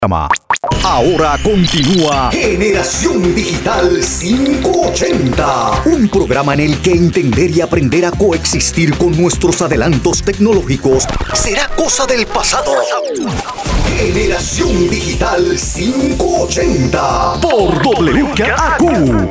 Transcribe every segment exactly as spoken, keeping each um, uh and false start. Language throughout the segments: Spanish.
Ahora continúa Generación Digital quinientos ochenta, un programa en el que entender y aprender a coexistir con nuestros adelantos tecnológicos será cosa del pasado. Generación Digital quinientos ochenta por W K A Q.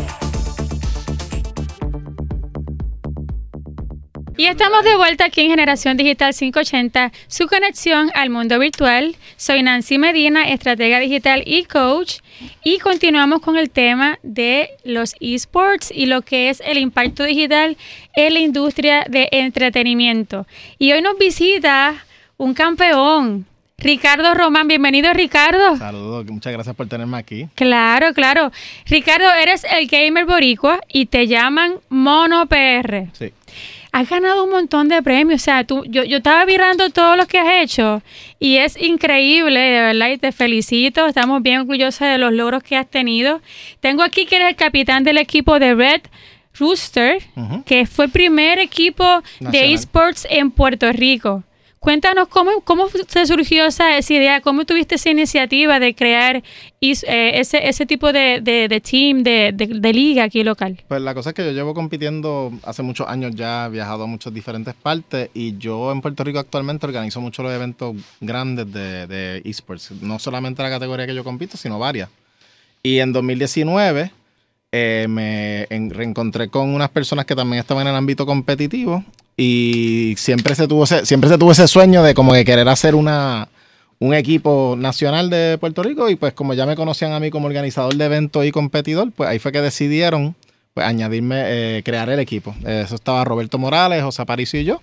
Y estamos de vuelta aquí en Generación Digital quinientos ochenta, su conexión al mundo virtual. Soy Nancy Medina, estratega digital y coach, y continuamos con el tema de los esports y lo que es el impacto digital en la industria de entretenimiento. Y hoy nos visita un campeón, Ricardo Román. Bienvenido, Ricardo. Saludos, muchas gracias por tenerme aquí. Claro, claro. Ricardo, eres el gamer boricua y te llaman Mono P R. Sí. Has ganado un montón de premios, o sea, tú, yo, yo estaba mirando todo lo que has hecho y es increíble, de verdad, y te felicito. Estamos bien orgullosos de los logros que has tenido. Tengo aquí que eres el capitán del equipo de Red Rooster, uh-huh. que fue el primer equipo Nacional de esports en Puerto Rico. Cuéntanos cómo, cómo te surgió esa, esa idea, cómo tuviste esa iniciativa de crear is, eh, ese, ese tipo de, de, de team, de, de, de liga aquí local. Pues la cosa es que yo llevo compitiendo hace muchos años ya, he viajado a muchas diferentes partes y yo en Puerto Rico actualmente organizo muchos los eventos grandes de, de esports. No solamente la categoría que yo compito, sino varias. Y en dos mil diecinueve eh, me en, reencontré con unas personas que también estaban en el ámbito competitivo. Y siempre se tuvo ese, siempre se tuvo ese sueño de como que querer hacer una, un equipo nacional de Puerto Rico. Y pues como ya me conocían a mí como organizador de eventos y competidor, pues ahí fue que decidieron pues, añadirme, eh, crear el equipo. Eso estaba Roberto Morales, José Aparicio y yo.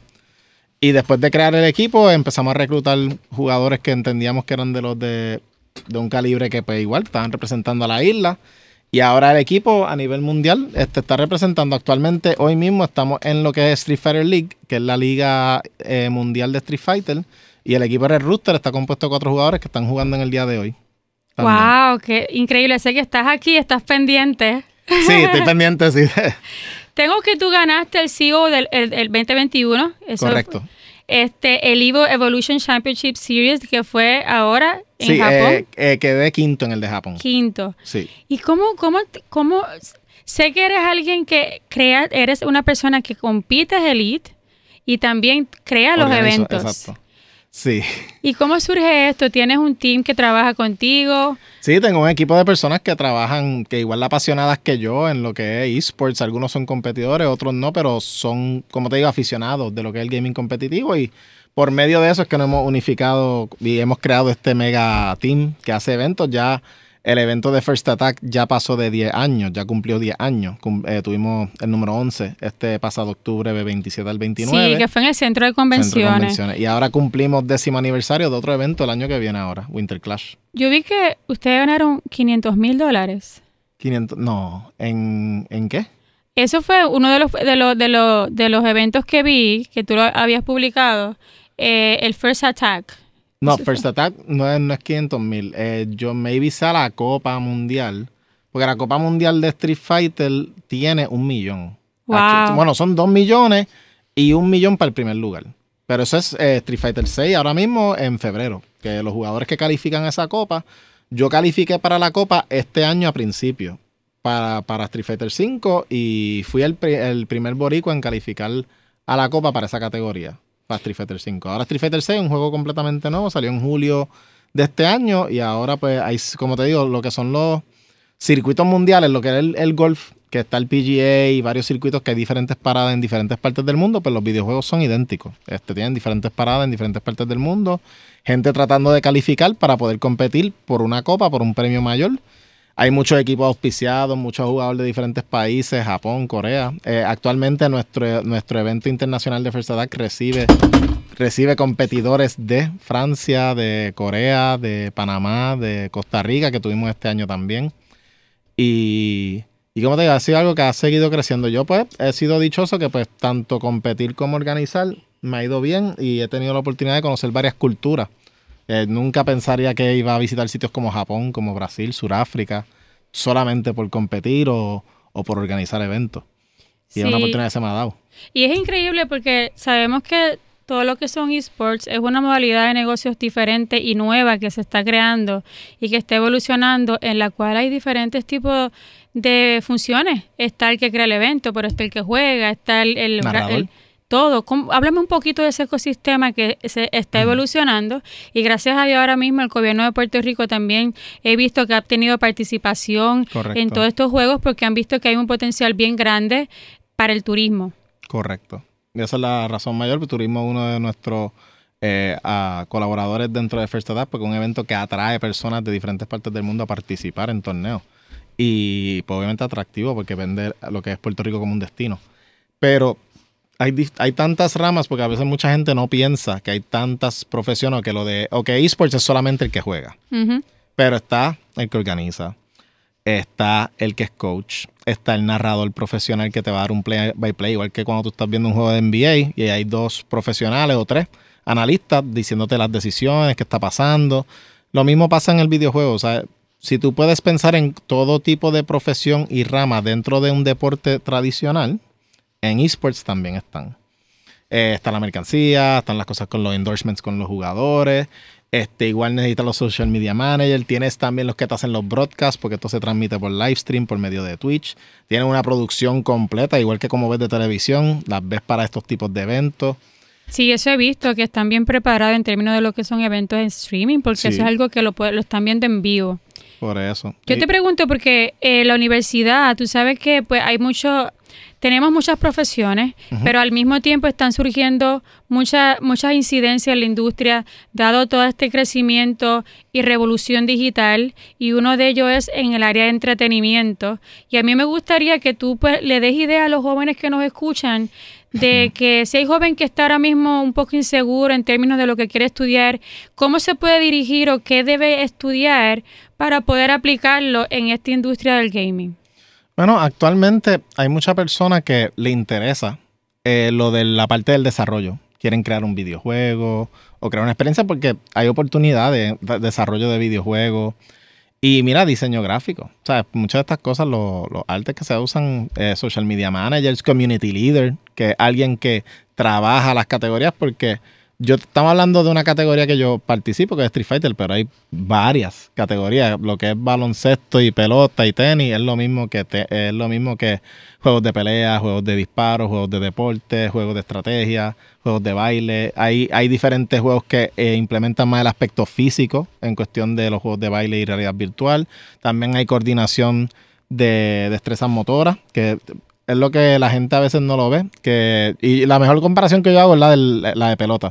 Y después de crear el equipo empezamos a reclutar jugadores que entendíamos que eran de los de, de un calibre que pues igual estaban representando a la isla. Y ahora el equipo a nivel mundial este, está representando actualmente, hoy mismo estamos en lo que es Street Fighter League, que es la liga eh, mundial de Street Fighter, y el equipo Red Rooster está compuesto de cuatro jugadores que están jugando en el día de hoy. También. ¡Wow! ¡Qué increíble! Sé que estás aquí, estás pendiente. Sí, estoy pendiente, sí. Tengo que tú ganaste el C E O del el, el veinte veintiuno. Eso correcto. Fue, este, el Evo Evolution Championship Series, que fue ahora en sí, Japón. Eh, eh, quedé quinto en el de Japón. Quinto. Sí. ¿Y cómo, cómo, cómo? Sé que eres alguien que crea, eres una persona que compites elite y también crea los Organizo, eventos. Exacto. Sí. ¿Y cómo surge esto? ¿Tienes un team que trabaja contigo? Sí, tengo un equipo de personas que trabajan, que igual apasionadas que yo en lo que es esports. Algunos son competidores, otros no, pero son, como te digo, aficionados de lo que es el gaming competitivo. Y por medio de eso es que nos hemos unificado y hemos creado este mega team que hace eventos. Ya el evento de First Attack ya pasó de diez años, ya cumplió diez años. Cum, eh, tuvimos el número once este pasado octubre de veintisiete al veintinueve. Sí, que fue en el Centro de Convenciones. Centro de Convenciones. Y ahora cumplimos décimo aniversario de otro evento el año que viene ahora, Winter Clash. Yo vi que ustedes ganaron quinientos mil dólares. quinientos, no, ¿en, ¿en qué? Eso fue uno de los, de, los, de, los, de los eventos que vi, que tú lo habías publicado, eh, el First Attack. No, First Attack no es, no es quinientos mil. Eh, yo maybe sea la Copa Mundial. Porque la Copa Mundial de Street Fighter tiene un millón. Wow. Bueno, son dos millones y un millón para el primer lugar. Pero eso es eh, Street Fighter seis ahora mismo en febrero. Que los jugadores que califican a esa Copa, yo califiqué para la Copa este año a principio. Para, para Street Fighter cinco y fui el, el primer boricua en calificar a la Copa para esa categoría. Para Street Fighter cinco. Ahora Street Fighter seis es un juego completamente nuevo, salió en julio de este año y ahora pues hay, como te digo, lo que son los circuitos mundiales, lo que es el, el golf, que está el P G A y varios circuitos que hay diferentes paradas en diferentes partes del mundo, pues los videojuegos son idénticos. Este, tienen diferentes paradas en diferentes partes del mundo, gente tratando de calificar para poder competir por una copa, por un premio mayor. Hay muchos equipos auspiciados, muchos jugadores de diferentes países, Japón, Corea. Eh, actualmente nuestro, nuestro evento internacional de First Attack recibe, recibe competidores de Francia, de Corea, de Panamá, de Costa Rica, que tuvimos este año también. Y, y como te digo, ha sido algo que ha seguido creciendo. Yo pues he sido dichoso que pues tanto competir como organizar me ha ido bien y he tenido la oportunidad de conocer varias culturas. Eh, nunca pensaría que iba a visitar sitios como Japón, como Brasil, Sudáfrica, solamente por competir o, o por organizar eventos. Y sí, es una oportunidad que se me ha dado. Y es increíble porque sabemos que todo lo que son esports es una modalidad de negocios diferente y nueva que se está creando y que está evolucionando, en la cual hay diferentes tipos de funciones. Está el que crea el evento, pero está el que juega, está el... el, el todo. ¿Cómo? Háblame un poquito de ese ecosistema que se está evolucionando y gracias a Dios ahora mismo el gobierno de Puerto Rico también he visto que ha tenido participación Correcto. En todos estos juegos porque han visto que hay un potencial bien grande para el turismo. Correcto. Y esa es la razón mayor, el turismo es uno de nuestros eh, a colaboradores dentro de First Adapt porque es un evento que atrae personas de diferentes partes del mundo a participar en torneos y pues, obviamente atractivo porque vende lo que es Puerto Rico como un destino. Pero Hay, hay tantas ramas porque a veces mucha gente no piensa que hay tantas profesiones que lo de, ok, esports es solamente el que juega. Uh-huh. Pero está el que organiza, está el que es coach, está el narrador profesional que te va a dar un play by play, igual que cuando tú estás viendo un juego de N B A y hay dos profesionales o tres analistas diciéndote las decisiones, qué está pasando. Lo mismo pasa en el videojuego, o sea, si tú puedes pensar en todo tipo de profesión y rama dentro de un deporte tradicional, en esports también están. Eh, está la mercancía, están las cosas con los endorsements con los jugadores. Este, igual necesitas los social media managers. Tienes también los que te hacen los broadcasts, porque esto se transmite por live stream, por medio de Twitch. Tienes una producción completa, igual que como ves de televisión, las ves para estos tipos de eventos. Sí, eso he visto, que están bien preparados en términos de lo que son eventos en streaming, porque sí. Eso es algo que lo, lo están viendo en vivo. Por eso. Yo y... te pregunto, porque eh, la universidad, tú sabes que pues hay mucho... Tenemos muchas profesiones, uh-huh. pero al mismo tiempo están surgiendo muchas muchas incidencias en la industria, dado todo este crecimiento y revolución digital, y uno de ellos es en el área de entretenimiento. Y a mí me gustaría que tú pues, le des idea a los jóvenes que nos escuchan de que si hay joven que está ahora mismo un poco inseguro en términos de lo que quiere estudiar, ¿cómo se puede dirigir o qué debe estudiar para poder aplicarlo en esta industria del gaming? Bueno, actualmente hay mucha persona que le interesa eh, lo de la parte del desarrollo. Quieren crear un videojuego o crear una experiencia porque hay oportunidades de desarrollo de videojuegos. Y mira, diseño gráfico. O sea, muchas de estas cosas, los lo artes que se usan, eh, social media managers, community leader, que es alguien que trabaja las categorías porque... Yo estamos hablando de una categoría que yo participo, que es Street Fighter, pero hay varias categorías. Lo que es baloncesto y pelota y tenis es lo mismo que te, es lo mismo que juegos de pelea, juegos de disparos, juegos de deporte, juegos de estrategia, juegos de baile. Hay, hay diferentes juegos que eh, implementan más el aspecto físico en cuestión de los juegos de baile y realidad virtual. También hay coordinación de destrezas motoras, que es lo que la gente a veces no lo ve. Que, y la mejor comparación que yo hago es la, del, la de pelota.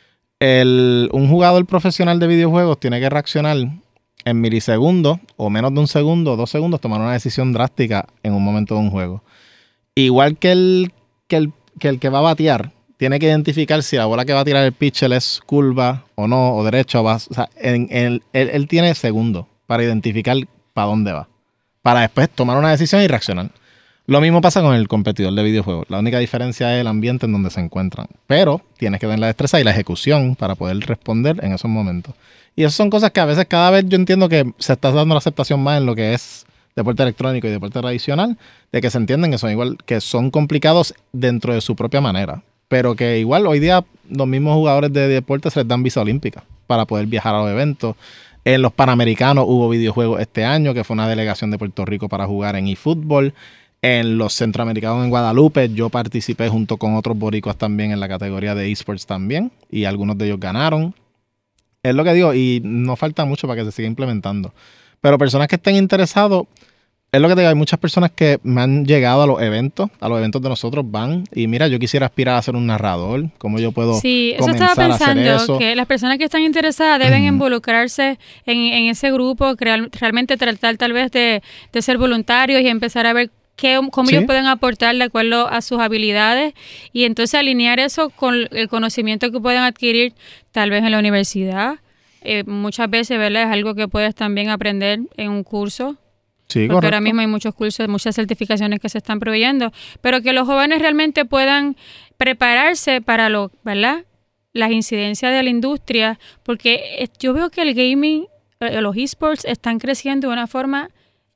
El, un jugador profesional de videojuegos tiene que reaccionar en milisegundos o menos de un segundo o dos segundos, tomar una decisión drástica en un momento de un juego. Igual que el que, el, que, el que va a batear, tiene que identificar si la bola que va a tirar el pitcher es curva o no, o derecha o va. O sea, en, en, él, él tiene segundos para identificar para dónde va, para después tomar una decisión y reaccionar. Lo mismo pasa con el competidor de videojuegos. La única diferencia es el ambiente en donde se encuentran. Pero tienes que tener la destreza y la ejecución para poder responder en esos momentos. Y esas son cosas que a veces cada vez yo entiendo que se está dando la aceptación más en lo que es deporte electrónico y deporte tradicional, de que se entienden que son igual, que son complicados dentro de su propia manera. Pero que igual hoy día los mismos jugadores de deporte se les dan visa olímpica para poder viajar a los eventos. En los Panamericanos hubo videojuegos este año, que fue una delegación de Puerto Rico para jugar en eFootball. En los Centroamericanos en Guadalupe, yo participé junto con otros boricuas también en la categoría de esports también, y algunos de ellos ganaron. Es lo que digo, y no falta mucho para que se siga implementando. Pero personas que estén interesados, es lo que te digo, hay muchas personas que me han llegado a los eventos, a los eventos de nosotros van, y mira, yo quisiera aspirar a ser un narrador, ¿cómo yo puedo sí, eso comenzar estaba pensando, a hacer eso? Que las personas que están interesadas deben uh-huh. involucrarse en, en ese grupo, crear, realmente tratar tal vez de, de ser voluntarios y empezar a ver Que, cómo ¿Sí? ellos pueden aportar de acuerdo a sus habilidades y entonces alinear eso con el conocimiento que pueden adquirir tal vez en la universidad. Eh, muchas veces, ¿verdad? Es algo que puedes también aprender en un curso. Sí, porque correcto. Ahora mismo hay muchos cursos, muchas certificaciones que se están proveyendo, pero que los jóvenes realmente puedan prepararse para lo, ¿verdad? Las incidencias de la industria, porque yo veo que el gaming, los esports están creciendo de una forma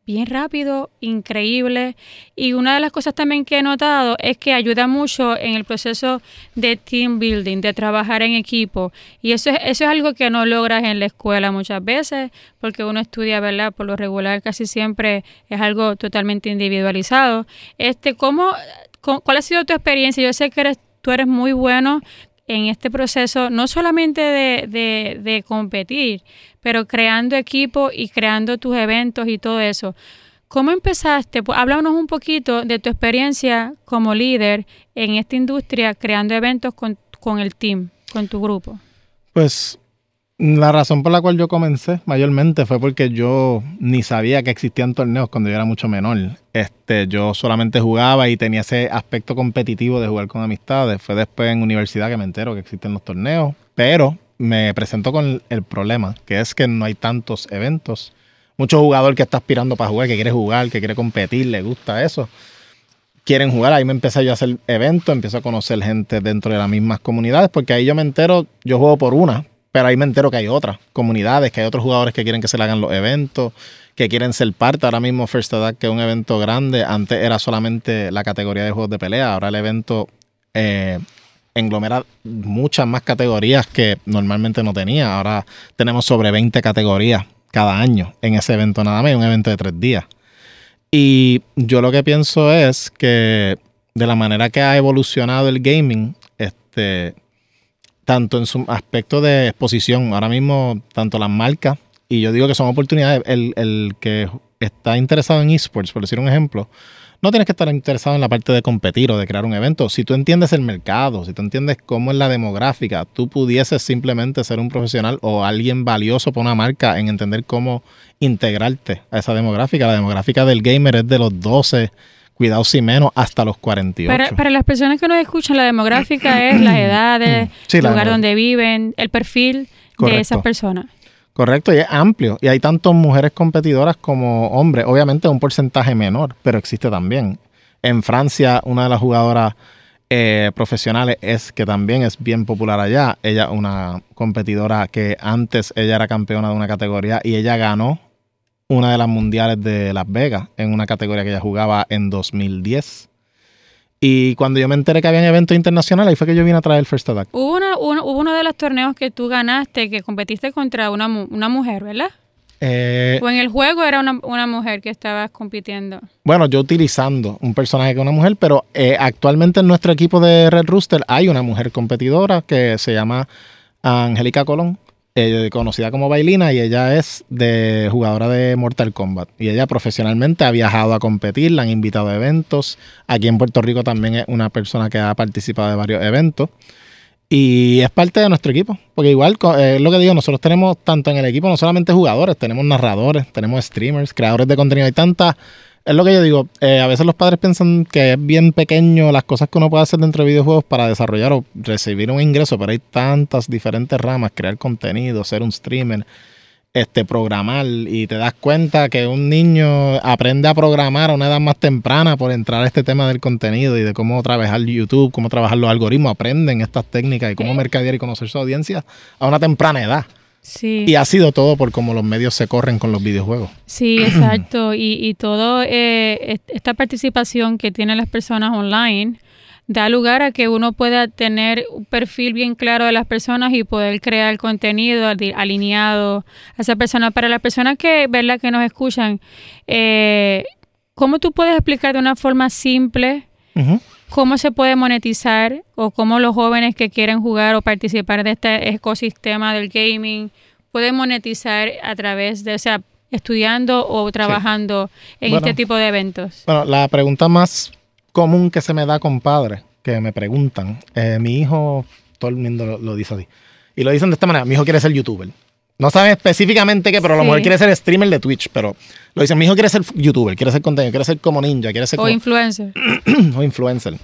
bien rápido, increíble. Y una de las cosas también que he notado es que ayuda mucho en el proceso de team building, de trabajar en equipo. Y eso es, eso es algo que no logras en la escuela muchas veces, porque uno estudia, ¿verdad? Por lo regular casi siempre es algo totalmente individualizado. Este, ¿cómo, ¿Cuál ha sido tu experiencia? Yo sé que eres, tú eres muy bueno en este proceso, no solamente de, de, de competir, pero creando equipo y creando tus eventos y todo eso. ¿Cómo empezaste? Pues háblanos un poquito de tu experiencia como líder en esta industria, creando eventos con, con el team, con tu grupo. Pues la razón por la cual yo comencé mayormente fue porque yo ni sabía que existían torneos cuando yo era mucho menor. Este, yo solamente jugaba y tenía ese aspecto competitivo de jugar con amistades. Fue después en universidad que me entero que existen los torneos, pero me presento con el problema, que es que no hay tantos eventos. Mucho jugador que está aspirando para jugar, que quiere jugar, que quiere competir, le gusta eso, quieren jugar. Ahí me empecé yo a hacer eventos, empiezo a conocer gente dentro de las mismas comunidades, porque ahí yo me entero, yo juego por una, pero ahí me entero que hay otras comunidades, que hay otros jugadores que quieren que se le hagan los eventos, que quieren ser parte. Ahora mismo First Attack, que es un evento grande, antes era solamente la categoría de juegos de pelea, ahora el evento eh, englomera muchas más categorías que normalmente no tenía. Ahora tenemos sobre veinte categorías cada año en ese evento nada más, un evento de tres días. Y yo lo que pienso es que de la manera que ha evolucionado el gaming, este... tanto en su aspecto de exposición, ahora mismo, tanto las marcas, y yo digo que son oportunidades, el, el que está interesado en esports, por decir un ejemplo, no tienes que estar interesado en la parte de competir o de crear un evento. Si tú entiendes el mercado, si tú entiendes cómo es la demográfica, tú pudieses simplemente ser un profesional o alguien valioso para una marca en entender cómo integrarte a esa demográfica. La demográfica del gamer es de los doce, cuidado si menos, hasta los cuarenta y ocho. Para, para las personas que nos escuchan, la demográfica es las edades, sí, el la lugar demog- donde viven, el perfil Correcto. de esas personas. Correcto, y es amplio. Y hay tanto mujeres competidoras como hombres. Obviamente es un porcentaje menor, pero existe también. En Francia, una de las jugadoras eh, profesionales es que también es bien popular allá. Ella es una competidora que antes ella era campeona de una categoría y ella ganó una de las mundiales de Las Vegas en una categoría que ella jugaba en dos mil diez. Y cuando yo me enteré que había eventos internacionales, ahí fue que yo vine a traer el First Attack. Hubo, una, uno, hubo uno de los torneos que tú ganaste, que competiste contra una, mu- una mujer, ¿verdad? Eh, O en el juego era una, una mujer que estabas compitiendo. bueno, yo utilizando un personaje que es una mujer, pero eh, actualmente en nuestro equipo de Red Rooster hay una mujer competidora que se llama Angélica Colón, eh, conocida como Bailina, y ella es de jugadora de Mortal Kombat. Y ella profesionalmente ha viajado a competir, la han invitado a eventos. Aquí en Puerto Rico también es una persona que ha participado de varios eventos. Y es parte de nuestro equipo, porque igual es eh, lo que digo, nosotros tenemos tanto en el equipo, no solamente jugadores, tenemos narradores, tenemos streamers, creadores de contenido, hay tantas, es lo que yo digo, eh, a veces los padres piensan que es bien pequeño las cosas que uno puede hacer dentro de videojuegos para desarrollar o recibir un ingreso, pero hay tantas diferentes ramas, crear contenido, ser un streamer, este, programar, y te das cuenta que un niño aprende a programar a una edad más temprana por entrar a este tema del contenido y de cómo trabajar YouTube, cómo trabajar los algoritmos, aprenden estas técnicas y cómo mercadear y conocer su audiencia a una temprana edad. Sí. Y ha sido todo por cómo los medios se corren con los videojuegos. Sí, exacto. Y, y todo eh, esta participación que tienen las personas online da lugar a que uno pueda tener un perfil bien claro de las personas y poder crear contenido alineado a esa persona. Para las personas que, ¿verdad?, que nos escuchan, eh, ¿cómo tú puedes explicar de una forma simple Uh-huh. cómo se puede monetizar o cómo los jóvenes que quieren jugar o participar de este ecosistema del gaming pueden monetizar a través de, o sea, estudiando o trabajando sí. en bueno, este tipo de eventos? Bueno, la pregunta más común que se me da con padres que me preguntan, eh, mi hijo, todo el mundo lo, lo dice así, y lo dicen de esta manera: mi hijo quiere ser youtuber. No saben específicamente qué, pero a lo sí. mejor quiere ser streamer de Twitch, pero lo dicen: mi hijo quiere ser youtuber, quiere ser contenido, quiere ser como ninja, quiere ser o como... influencer. o influencer.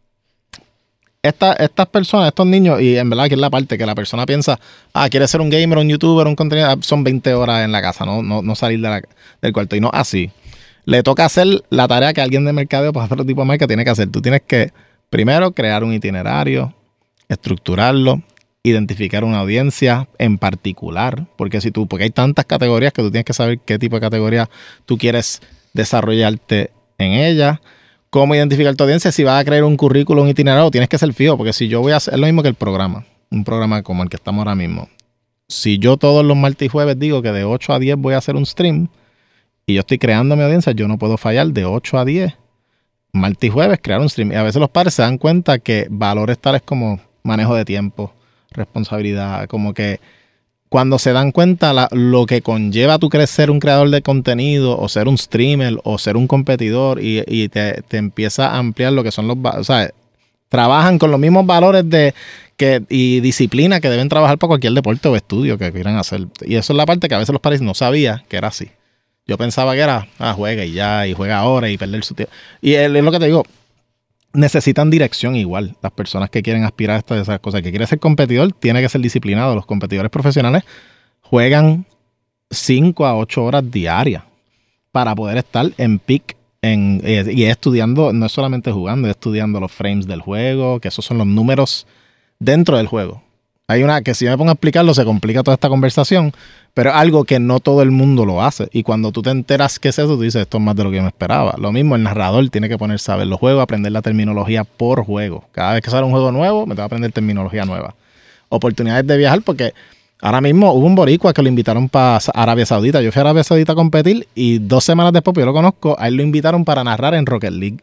Esta, estas personas, estos niños, y en verdad que es la parte que la persona piensa, ah, quiere ser un gamer, un youtuber, un contenido, son veinte horas en la casa, no, no, no salir de la, del cuarto. Y no así. Le toca hacer la tarea que alguien de mercadeo para otro tipo de marca tiene que hacer. Tú tienes que primero crear un itinerario, estructurarlo, identificar una audiencia en particular, porque si tú, porque hay tantas categorías que tú tienes que saber qué tipo de categoría tú quieres desarrollarte en ella, cómo identificar tu audiencia, si vas a crear un currículum, un itinerario, tienes que ser fijo, porque si yo voy a hacer, es lo mismo que el programa, un programa como el que estamos ahora mismo. Si yo todos los martes y jueves digo que de ocho a diez voy a hacer un stream y yo estoy creando mi audiencia, yo no puedo fallar de ocho a diez, martes y jueves, crear un stream. Y a veces los padres se dan cuenta que valores tales como manejo de tiempo, responsabilidad, como que cuando se dan cuenta la, lo que conlleva tú crecer un creador de contenido o ser un streamer o ser un competidor y, y te, te empieza a ampliar lo que son los... O sea, trabajan con los mismos valores de que y disciplina que deben trabajar para cualquier deporte o estudio que quieran hacer. Y eso es la parte que a veces los padres no sabían que era así. Yo pensaba que era, ah, juega y ya, y juega ahora y perder su tiempo. Y es lo que te digo, necesitan dirección igual. Las personas que quieren aspirar a estas esas cosas. El que quiere ser competidor tiene que ser disciplinado. Los competidores profesionales juegan cinco a ocho horas diarias para poder estar en peak. En, eh, y estudiando, no es solamente jugando, es estudiando los frames del juego, que esos son los números dentro del juego. Hay una que si me pongo a explicarlo se complica toda esta conversación, pero es algo que no todo el mundo lo hace. Y cuando tú te enteras qué es eso, tú dices, esto es más de lo que yo me esperaba. Lo mismo, el narrador tiene que ponerse a ver los juegos, aprender la terminología por juego. Cada vez que sale un juego nuevo, me tengo que aprender terminología nueva. Oportunidades de viajar, porque ahora mismo hubo un boricua que lo invitaron para Arabia Saudita. Yo fui a Arabia Saudita a competir y dos semanas después, pues yo lo conozco, a él lo invitaron para narrar en Rocket League.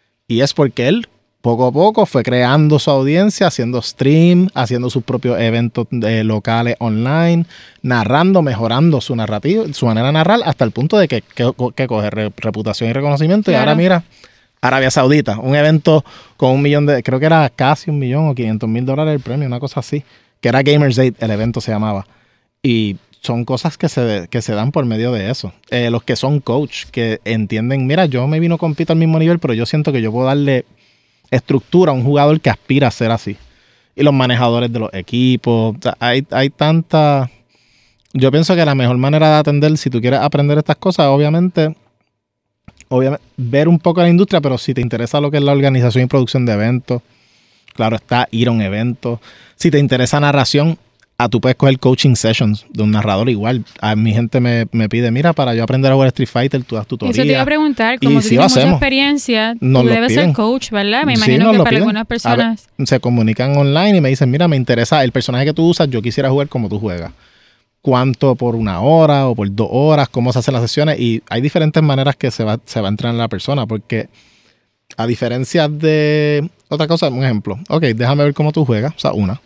Y es porque él, poco a poco, fue creando su audiencia, haciendo stream, haciendo sus propios eventos eh, locales online, narrando, mejorando su narrativa, su manera de narrar, hasta el punto de que, que, que coge re, reputación y reconocimiento. Claro. Y ahora mira, Arabia Saudita, un evento con un millón de, creo que era casi un millón o quinientos mil dólares el premio, una cosa así, que era Gamers Aid, el evento se llamaba. Y son cosas que se, que se dan por medio de eso. Eh, los que son coach, que entienden, mira, yo me vino a competir al mismo nivel, pero yo siento que yo puedo darle estructura a un jugador que aspira a ser así. Y los manejadores de los equipos. O sea, hay, hay tanta... Yo pienso que la mejor manera de atender, si tú quieres aprender estas cosas, obviamente, obviamente, ver un poco la industria, pero si te interesa lo que es la organización y producción de eventos, claro está, ir a un evento. Si te interesa narración, a tú puedes coger coaching sessions de un narrador igual. A mi gente me, me pide, mira, para yo aprender a jugar Street Fighter, tú das tutoría. Eso te iba a preguntar, como tú sí tienes mucha experiencia, tú debes ser coach, ¿verdad? Me sí, imagino que para piden. algunas personas... Ver, se comunican online y me dicen, mira, me interesa el personaje que tú usas, yo quisiera jugar como tú juegas. ¿Cuánto por una hora o por dos horas? ¿Cómo se hacen las sesiones? Y hay diferentes maneras que se va, se va a entrenar la persona, porque a diferencia de... Otra cosa, un ejemplo. Ok, déjame ver cómo tú juegas, o sea, una.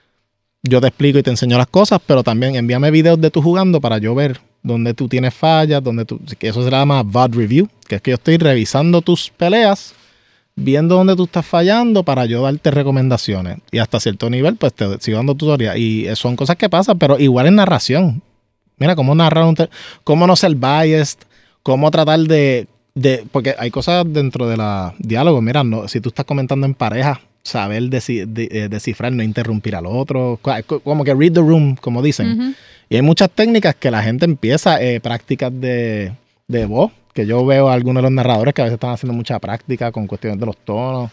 Yo te explico y te enseño las cosas, pero también envíame videos de tú jugando para yo ver dónde tú tienes fallas, dónde tú... Que eso se llama V O D Review, que es que yo estoy revisando tus peleas, viendo dónde tú estás fallando para yo darte recomendaciones. Y hasta cierto nivel, pues te sigo dando tutorías. Y son cosas que pasan, pero igual en narración. Mira, cómo narrar un... Cómo no ser biased, cómo tratar de... de porque hay cosas dentro de la diálogo. Mira, no, si tú estás comentando en pareja, saber deci- de, descifrar, no interrumpir al otro, como que read the room, como dicen. Uh-huh. Y hay muchas técnicas que la gente empieza, eh, prácticas de, de voz, que yo veo a algunos de los narradores que a veces están haciendo mucha práctica con cuestiones de los tonos.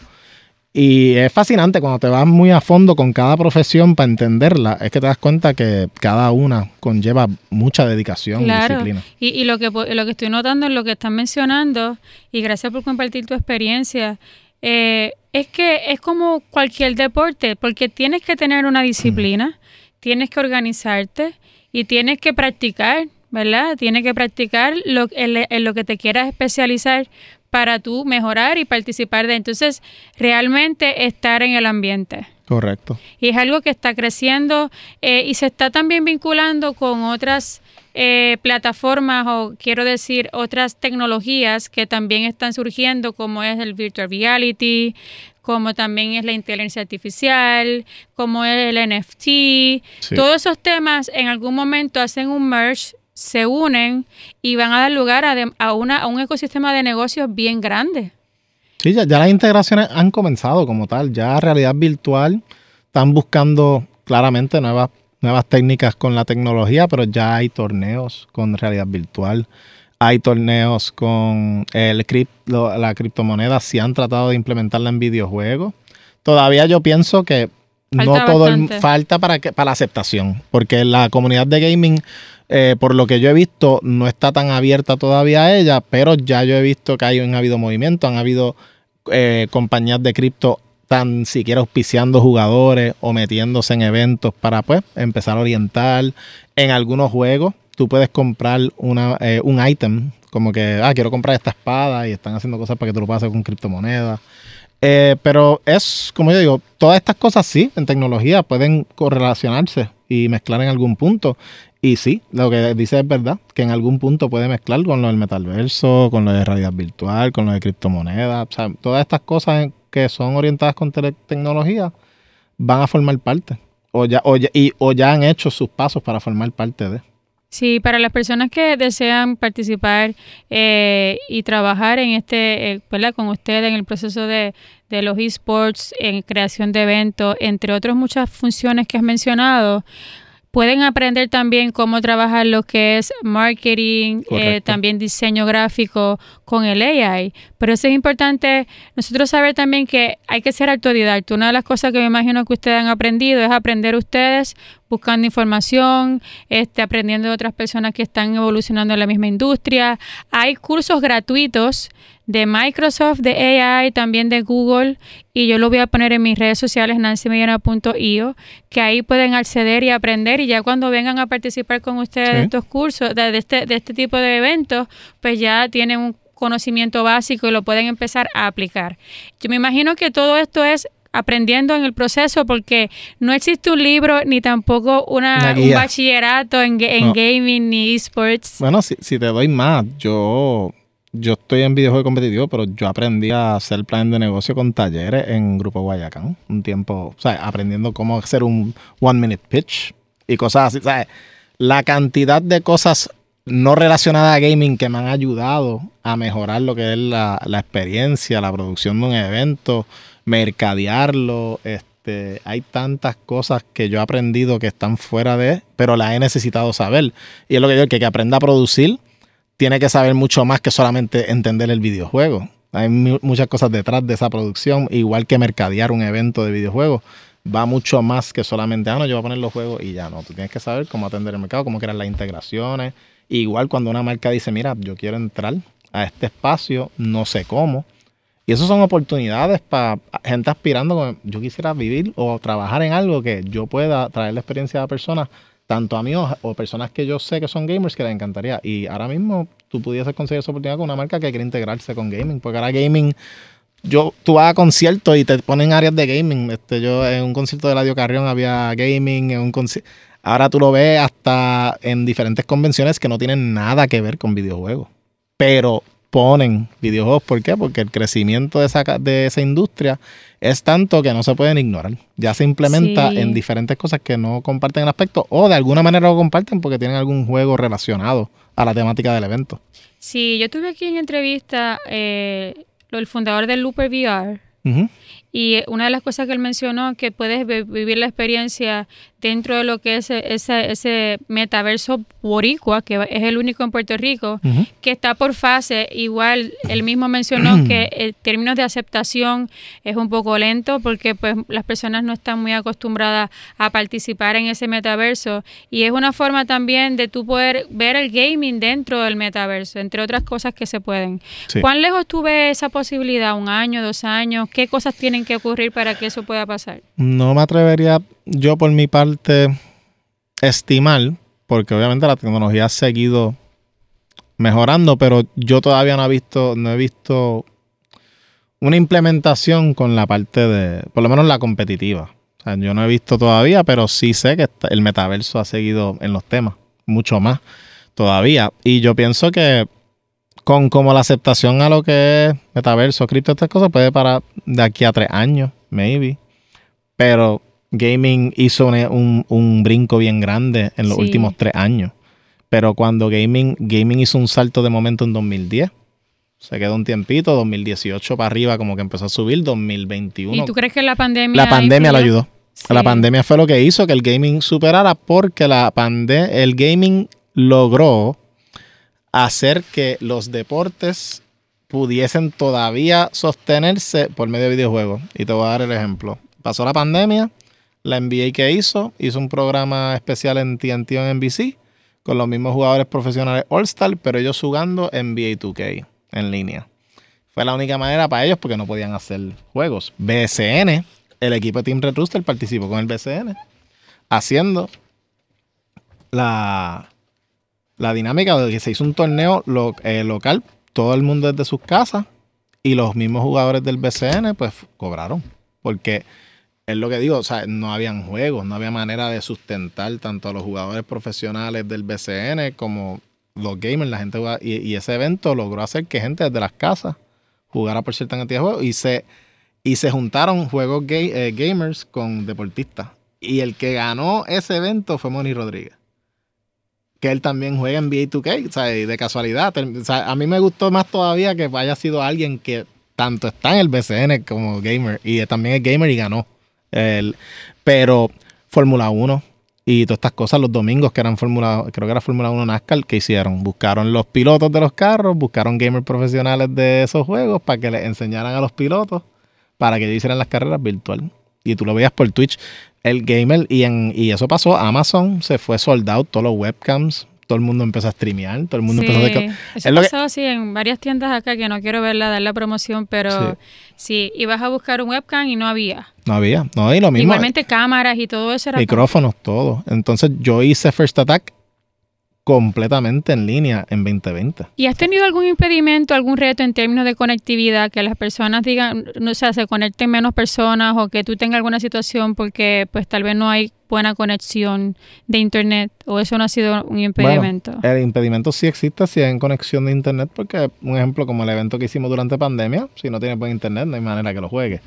Y es fascinante cuando te vas muy a fondo con cada profesión para entenderla, es que te das cuenta que cada una conlleva mucha dedicación claro. y disciplina. Y, y lo que lo que estoy notando en lo que están mencionando, y gracias por compartir tu experiencia, eh, es que es como cualquier deporte, porque tienes que tener una disciplina, mm. tienes que organizarte y tienes que practicar, ¿verdad? Tienes que practicar lo, en, en lo que te quieras especializar para tú mejorar y participar de. Entonces, realmente estar en el ambiente. Correcto. Y es algo que está creciendo eh, y se está también vinculando con otras eh, plataformas o quiero decir otras tecnologías que también están surgiendo, como es el virtual reality, como también es la inteligencia artificial, como es el N F T. Sí. Todos esos temas en algún momento hacen un merge, se unen y van a dar lugar a, de, a, una, a un ecosistema de negocios bien grande. Sí, ya, ya las integraciones han comenzado como tal. Ya realidad virtual están buscando claramente nuevas, nuevas técnicas con la tecnología, pero ya hay torneos con realidad virtual. Hay torneos con el cripto, la criptomoneda. Sí han tratado de implementarla en videojuegos. Todavía yo pienso que Falta no todo el, bastante. falta para que para la aceptación, porque la comunidad de gaming, eh, por lo que yo he visto, no está tan abierta todavía a ella, pero ya yo he visto que hay, han habido movimientos, han habido eh, compañías de cripto tan siquiera auspiciando jugadores o metiéndose en eventos para pues empezar a orientar. En algunos juegos tú puedes comprar una, eh, un ítem, como que, ah, quiero comprar esta espada y están haciendo cosas para que tú lo puedas hacer con criptomonedas. Eh, pero es, como yo digo, todas estas cosas sí, en tecnología pueden correlacionarse y mezclar en algún punto. Y sí, lo que dice es verdad, que en algún punto puede mezclar con lo del metaverso, con lo de realidad virtual, con lo de criptomonedas. O sea, todas estas cosas que son orientadas con te- tecnología van a formar parte. O ya, o, ya, y, o ya han hecho sus pasos para formar parte de. Sí, para las personas que desean participar eh, y trabajar en este, eh, ¿verdad? Con ustedes en el proceso de, de los esports, en creación de eventos, entre otras muchas funciones que has mencionado, pueden aprender también cómo trabajar lo que es marketing, eh, también diseño gráfico con el A I. Pero eso es importante nosotros saber también que hay que ser autodidacta. Una de las cosas que me imagino que ustedes han aprendido es aprender ustedes buscando información, este, aprendiendo de otras personas que están evolucionando en la misma industria. Hay cursos gratuitos de Microsoft, de A I, también de Google, y yo lo voy a poner en mis redes sociales, nancy medina punto i o, que ahí pueden acceder y aprender, y ya cuando vengan a participar con ustedes Sí. de estos cursos, de, de, este, de este tipo de eventos, pues ya tienen un conocimiento básico y lo pueden empezar a aplicar. Yo me imagino que todo esto es aprendiendo en el proceso, porque no existe un libro ni tampoco una, Una un guía. bachillerato en, en No. gaming ni esports. Bueno, si, si te doy más, yo, yo estoy en videojuego competitivo, pero yo aprendí a hacer plan de negocio con talleres en Grupo Guayacán. Un tiempo, o sea, aprendiendo cómo hacer un one minute pitch y cosas así. O sea, la cantidad de cosas no relacionadas a gaming que me han ayudado a mejorar lo que es la, la experiencia, la producción de un evento, mercadearlo. Este, hay tantas cosas que yo he aprendido que están fuera de, pero las he necesitado saber. Y es lo que digo, que que aprenda a producir tiene que saber mucho más que solamente entender el videojuego. Hay mu- muchas cosas detrás de esa producción, igual que mercadear un evento de videojuegos. Va mucho más que solamente, ah, no, yo voy a poner los juegos y ya no. Tú tienes que saber cómo atender el mercado, cómo crear las integraciones. Igual cuando una marca dice, mira, yo quiero entrar a este espacio, no sé cómo. Y eso son oportunidades para gente aspirando, como yo quisiera vivir o trabajar en algo que yo pueda traer la experiencia a personas, tanto a mí o, o personas que yo sé que son gamers, que les encantaría. Y ahora mismo tú pudieses conseguir esa oportunidad con una marca que quiere integrarse con gaming, porque ahora gaming, yo, tú vas a conciertos y te ponen áreas de gaming. Este, yo en un concierto de Eladio Carrión había gaming, en un conci- ahora tú lo ves hasta en diferentes convenciones que no tienen nada que ver con videojuegos, pero ponen videojuegos. ¿Por qué? Porque el crecimiento de esa, de esa industria es tanto que no se pueden ignorar. Ya se implementa Sí. en diferentes cosas que no comparten el aspecto, o de alguna manera lo comparten porque tienen algún juego relacionado a la temática del evento. Sí, yo tuve aquí en entrevista eh, el fundador del Looper V R, Uh-huh. y eh, una de las cosas que él mencionó, que puedes vi- vivir la experiencia dentro de lo que es e- ese, ese metaverso boricua, que es el único en Puerto Rico, Uh-huh. que está por fase. Igual él mismo mencionó que en términos de aceptación es un poco lento, porque pues las personas no están muy acostumbradas a participar en ese metaverso, y es una forma también de tú poder ver el gaming dentro del metaverso, entre otras cosas que se pueden. Sí. ¿Cuán lejos tú ves esa posibilidad? ¿Un año, dos años? ¿Qué cosas tienen que ocurrir para que eso pueda pasar? No me atrevería yo por mi parte estimar, porque obviamente la tecnología ha seguido mejorando, pero yo todavía no he visto, no he visto una implementación con la parte de, por lo menos la competitiva. O sea, yo no he visto todavía, pero sí sé que está- el metaverso ha seguido en los temas, mucho más todavía. Y yo pienso que con como la aceptación a lo que es metaverso, cripto, estas cosas, puede para de aquí a tres años, maybe. Pero gaming hizo un, un- un brinco bien grande en los Sí. últimos tres años. Pero cuando gaming, gaming hizo un salto de momento en dos mil diez, se quedó un tiempito, dos mil dieciocho para arriba como que empezó a subir, dos mil veintiuno. ¿Y tú crees que la pandemia La pandemia lo influyó? ayudó. Sí. La pandemia fue lo que hizo que el gaming superara, porque la pande el gaming logró hacer que los deportes pudiesen todavía sostenerse por medio de videojuegos. Y te voy a dar el ejemplo. Pasó la pandemia, La N B A que hizo, hizo un programa especial en T N T o en N B C con los mismos jugadores profesionales All-Star, pero ellos jugando N B A dos K en línea. Fue la única manera para ellos porque no podían hacer juegos. B S N, el equipo de Team Red Rooster participó con el B S N haciendo la, la dinámica de que se hizo un torneo lo, eh, local, todo el mundo desde sus casas, y los mismos jugadores del B S N pues cobraron. Porque es lo que digo, o sea, no habían juegos, no había manera de sustentar tanto a los jugadores profesionales del B S N como los gamers, la gente jugaba, y, y ese evento logró hacer que gente desde las casas jugara por cierta cantidad de juegos y se, y se juntaron juegos gay, eh, gamers con deportistas. Y el que ganó ese evento fue Moni Rodríguez, que él también juega en N B A dos K, o sea, de casualidad. O sea, a mí me gustó más todavía que haya sido alguien que tanto está en el B S N como gamer, y también es gamer y ganó. El, pero Fórmula uno y todas estas cosas, los domingos que eran Fórmula, creo que era Fórmula uno NASCAR, ¿qué hicieron? Buscaron los pilotos de los carros, buscaron gamers profesionales de esos juegos para que les enseñaran a los pilotos para que ellos hicieran las carreras virtual. Y tú lo veías por Twitch, el gamer, y, en, y eso pasó. Amazon se fue sold out, todos los webcams, todo el mundo empezó a streamear, todo el mundo sí, empezó a... Eso es pasó que, así en varias tiendas acá, que no quiero verla, dar la promoción, pero sí. sí, ibas a buscar un webcam y no había. No había, no, y lo mismo. Igualmente cámaras y todo eso era... Micrófonos, todo. Entonces yo hice First Attack completamente en línea en veinte veinte. ¿Y has tenido algún impedimento, algún reto en términos de conectividad, que las personas digan, no sé, se conecten menos personas, o que tú tengas alguna situación porque pues tal vez no hay buena conexión de internet, o eso no ha sido un impedimento? Bueno, el impedimento sí existe si hay conexión de internet, porque un ejemplo como el evento que hicimos durante pandemia, si no tienes buen internet no hay manera que lo juegues.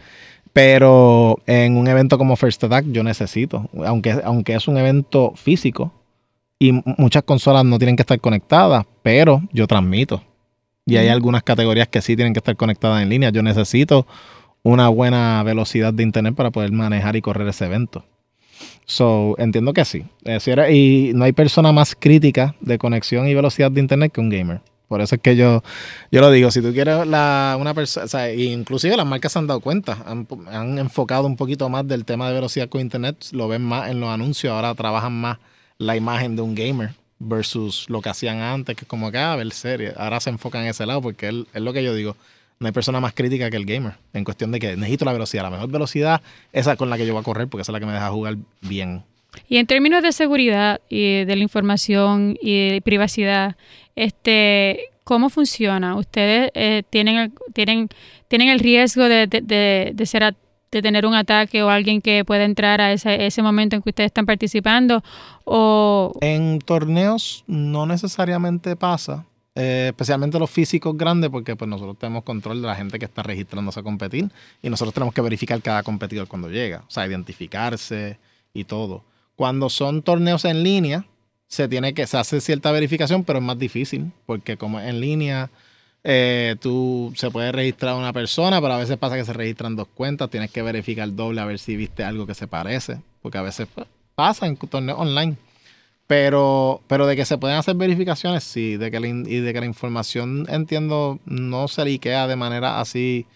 Pero en un evento como First Attack yo necesito, aunque, aunque es un evento físico y muchas consolas no tienen que estar conectadas, pero yo transmito. Y hay algunas categorías que sí tienen que estar conectadas en línea. Yo necesito una buena velocidad de internet para poder manejar y correr ese evento. So, entiendo que sí. Y no hay persona más crítica de conexión y velocidad de internet que un gamer. Por eso es que yo, yo lo digo, si tú quieres la, una persona, o sea, inclusive las marcas se han dado cuenta, han, han enfocado un poquito más del tema de velocidad con internet, lo ven más en los anuncios, ahora trabajan más la imagen de un gamer versus lo que hacían antes, que es como que, ah, ver serie. Ahora se enfocan en ese lado porque es, es lo que yo digo, no hay persona más crítica que el gamer, en cuestión de que necesito la velocidad, la mejor velocidad, esa con la que yo voy a correr, porque esa es la que me deja jugar bien. Y en términos de seguridad y de la información y de privacidad, este, ¿cómo funciona? ¿Ustedes eh, tienen, tienen, tienen el riesgo de, de, de, de, ser a, de tener un ataque o alguien que pueda entrar a ese, ese momento en que ustedes están participando? O... En torneos no necesariamente pasa, eh, especialmente los físicos grandes, porque pues nosotros tenemos control de la gente que está registrándose a competir y nosotros tenemos que verificar cada competidor cuando llega, o sea, identificarse y todo. Cuando son torneos en línea, se tiene que se hace cierta verificación, pero es más difícil, porque como es en línea, eh, tú se puede registrar una persona, pero a veces pasa que se registran dos cuentas, tienes que verificar doble a ver si viste algo que se parece, porque a veces pasa en torneos online. Pero, pero de que se pueden hacer verificaciones, sí, de que la, y de que la información, entiendo, no se liquea de manera así,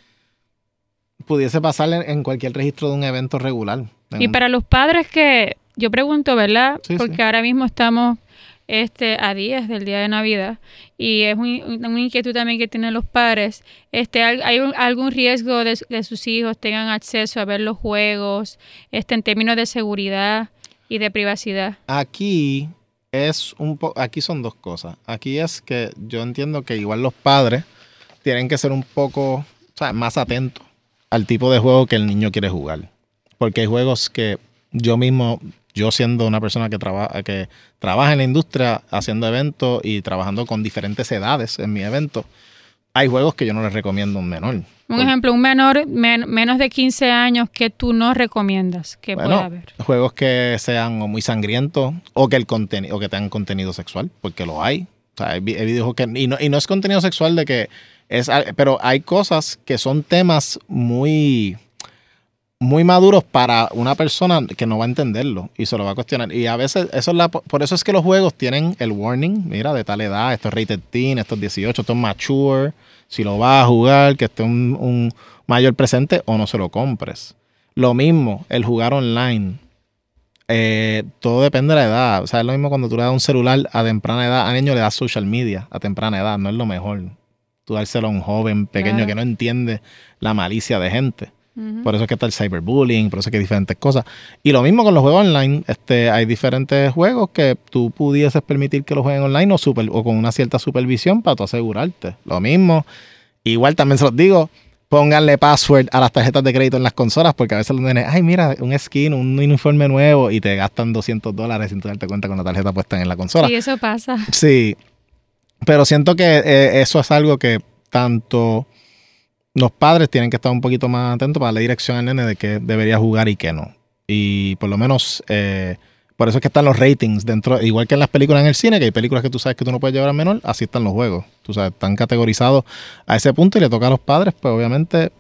pudiese pasar en, en cualquier registro de un evento regular. Y un... para los padres que, yo pregunto, ¿verdad? Sí, Porque sí. ahora mismo estamos este, a días del día de Navidad y es un, una inquietud también que tienen los padres. Este, ¿hay un, algún riesgo de, de sus hijos tengan acceso a ver los juegos este, en términos de seguridad y de privacidad? Aquí es un po- aquí son dos cosas. Aquí es que yo entiendo que igual los padres tienen que ser un poco, o sea, más atentos al tipo de juego que el niño quiere jugar. Porque hay juegos que yo mismo, yo siendo una persona que trabaja que trabaja en la industria haciendo eventos y trabajando con diferentes edades en mi evento, hay juegos que yo no les recomiendo a un menor. Un Por, ejemplo, un menor men, menos de quince años que tú no recomiendas que bueno, pueda haber. Juegos que sean o muy sangrientos o que el contenido o que tengan contenido sexual, porque lo hay. O sea, hay, hay videojuegos que y no, y no es contenido sexual de que es, pero hay cosas que son temas muy muy maduros para una persona que no va a entenderlo y se lo va a cuestionar. Y a veces, eso es la, por eso es que los juegos tienen el warning, mira, de tal edad, esto es rated teen, esto es dieciocho, esto es mature, si lo vas a jugar, que esté un, un mayor presente o no se lo compres. Lo mismo, el jugar online. Eh, todo depende de la edad. O sea, es lo mismo cuando tú le das un celular a temprana edad. A niños le das social media a temprana edad. No es lo mejor. Tú dárselo a un joven pequeño claro. que no entiende la malicia de gente. Uh-huh. Por eso es que está el cyberbullying, por eso es que hay diferentes cosas. Y lo mismo con los juegos online. Este, hay diferentes juegos que tú pudieses permitir que los jueguen online o, super, o con una cierta supervisión para tú asegurarte. Lo mismo. Igual también se los digo, pónganle password a las tarjetas de crédito en las consolas, porque a veces los nenes, ay, mira, un skin, un uniforme nuevo, y te gastan doscientos dólares sin darte cuenta con la tarjeta puesta en la consola. Sí, eso pasa. Sí. Pero siento que eh, eso es algo que tanto los padres tienen que estar un poquito más atentos para darle dirección al nene de qué debería jugar y qué no. Y por lo menos, eh, por eso es que están los ratings dentro, igual que en las películas en el cine, que hay películas que tú sabes que tú no puedes llevar al menor, así están los juegos. Tú sabes, están categorizados a ese punto y le toca a los padres, pues obviamente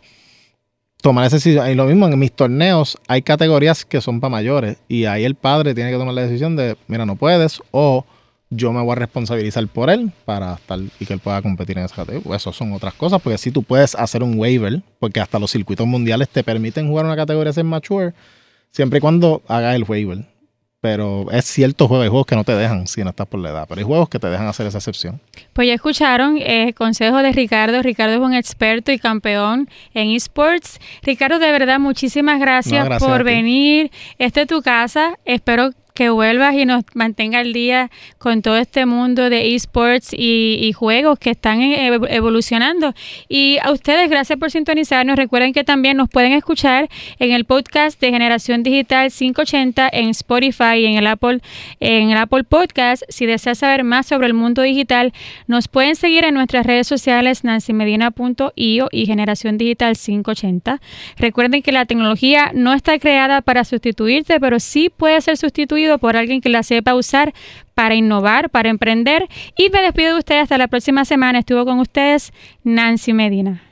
tomar esa decisión. Y lo mismo en mis torneos, hay categorías que son para mayores y ahí el padre tiene que tomar la decisión de, mira, no puedes, o yo me voy a responsabilizar por él para estar y que él pueda competir en esa categoría. Pues eso son otras cosas, porque si tú puedes hacer un waiver, porque hasta los circuitos mundiales te permiten jugar una categoría ser mature, siempre y cuando hagas el waiver. Pero es cierto juego, hay juegos que no te dejan si no estás por la edad, pero hay juegos que te dejan hacer esa excepción. Pues ya escucharon el eh, consejo de Ricardo. Ricardo es un experto y campeón en esports. Ricardo, de verdad, muchísimas gracias, no, gracias por venir. Esta es tu casa. Espero que vuelvas y nos mantenga al día con todo este mundo de esports y, y juegos que están evolucionando. Y a ustedes, gracias por sintonizarnos. Recuerden que también nos pueden escuchar en el podcast de Generación Digital quinientos ochenta en Spotify y en el Apple, en el Apple Podcast. Si deseas saber más sobre el mundo digital, nos pueden seguir en nuestras redes sociales nancy medina punto io y Generación Digital quinientos ochenta. Recuerden que la tecnología no está creada para sustituirte, pero sí puede ser sustituido por alguien que la sepa usar para innovar, para emprender. Y me despido de ustedes hasta la próxima semana. Estuvo con ustedes Nancy Medina.